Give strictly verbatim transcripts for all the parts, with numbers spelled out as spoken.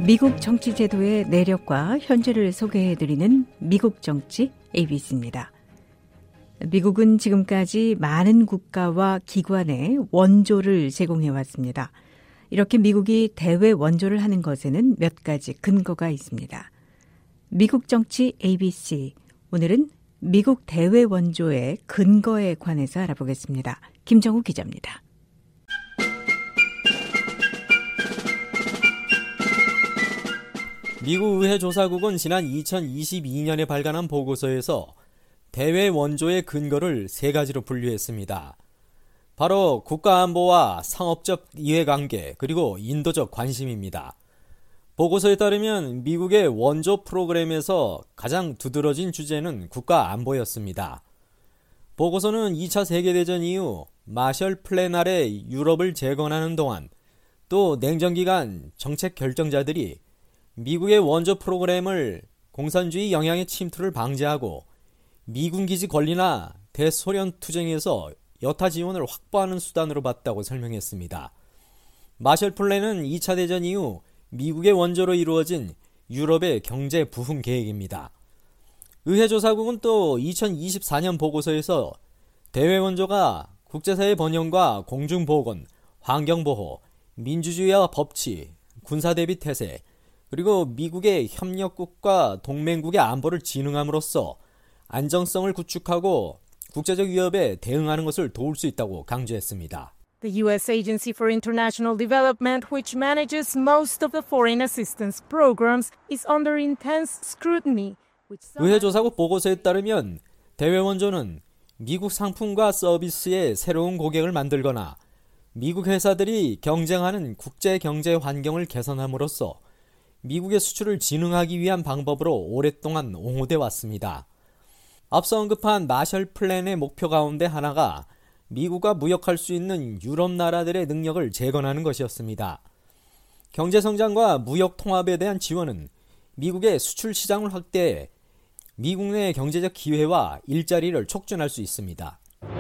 미국 정치 제도의 내력과 현재를 소개해드리는 미국 정치 에이비씨입니다. 미국은 지금까지 많은 국가와 기관에 원조를 제공해왔습니다. 이렇게 미국이 대외 원조를 하는 것에는 몇 가지 근거가 있습니다. 미국 정치 에이비씨, 오늘은 미국 대외 원조의 근거에 관해서 알아보겠습니다. 김정우 기자입니다. 미국 의회조사국은 지난 이천이십이 년에 발간한 보고서에서 대외 원조의 근거를 세 가지로 분류했습니다. 바로 국가안보와 상업적 이해관계 그리고 인도적 관심입니다. 보고서에 따르면 미국의 원조 프로그램에서 가장 두드러진 주제는 국가안보였습니다. 보고서는 이 차 세계대전 이후 마셜 플랜 아래 유럽을 재건하는 동안 또 냉전기간 정책 결정자들이 미국의 원조 프로그램을 공산주의 영향의 침투를 방지하고 미군 기지 건리나 대소련 투쟁에서 여타 지원을 확보하는 수단으로 봤다고 설명했습니다. 마셜 플랜은 이 차 대전 이후 미국의 원조로 이루어진 유럽의 경제 부흥 계획입니다. 의회조사국은 또 이천이십사 년 보고서에서 대외 원조가 국제사회 번영과 공중보건, 환경보호, 민주주의와 법치, 군사대비 태세, 그리고 미국의 협력국과 동맹국의 안보를 진흥함으로써 안정성을 구축하고 국제적 위협에 대응하는 것을 도울 수 있다고 강조했습니다. The U S Agency for International Development, which manages most of the foreign assistance programs, is under intense scrutiny. 의회조사국 보고서에 따르면 대외 원조는 미국 상품과 서비스의 새로운 고객을 만들거나 미국 회사들이 경쟁하는 국제 경제 환경을 개선함으로써 미국의 수출을 진흥하기 위한 방법으로 오랫동안 옹호돼 왔습니다. 앞서 언급한 마셜 플랜의 목표 가운데 하나가 미국과 무역할 수 있는 유럽 나라들의 능력을 재건하는 것이었습니다. 경제성장과 무역 통합에 대한 지원은 미국의 수출 시장을 확대해 미국 내 경제적 기회와 일자리를 촉진할 수 있습니다.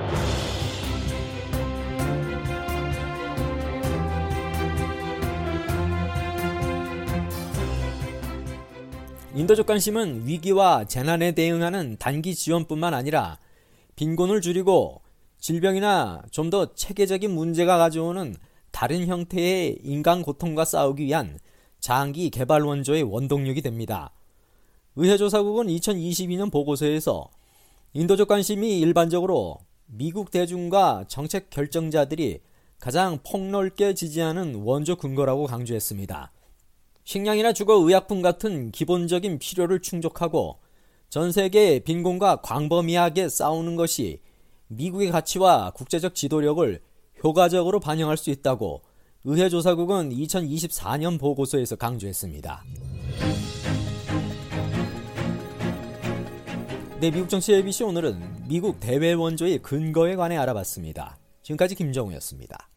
인도적 관심은 위기와 재난에 대응하는 단기 지원뿐만 아니라 빈곤을 줄이고 질병이나 좀 더 체계적인 문제가 가져오는 다른 형태의 인간 고통과 싸우기 위한 장기 개발 원조의 원동력이 됩니다. 의회조사국은 이천이십이 년 보고서에서 인도적 관심이 일반적으로 미국 대중과 정책 결정자들이 가장 폭넓게 지지하는 원조 근거라고 강조했습니다. 식량이나 주거 의약품 같은 기본적인 필요를 충족하고 전 세계의 빈곤과 광범위하게 싸우는 것이 미국의 가치와 국제적 지도력을 효과적으로 반영할 수 있다고 의회조사국은 이천이십사 년 보고서에서 강조했습니다. 네, 미국 정치 에이비씨 오늘은 미국 대외 원조의 근거에 관해 알아봤습니다. 지금까지 김정우였습니다.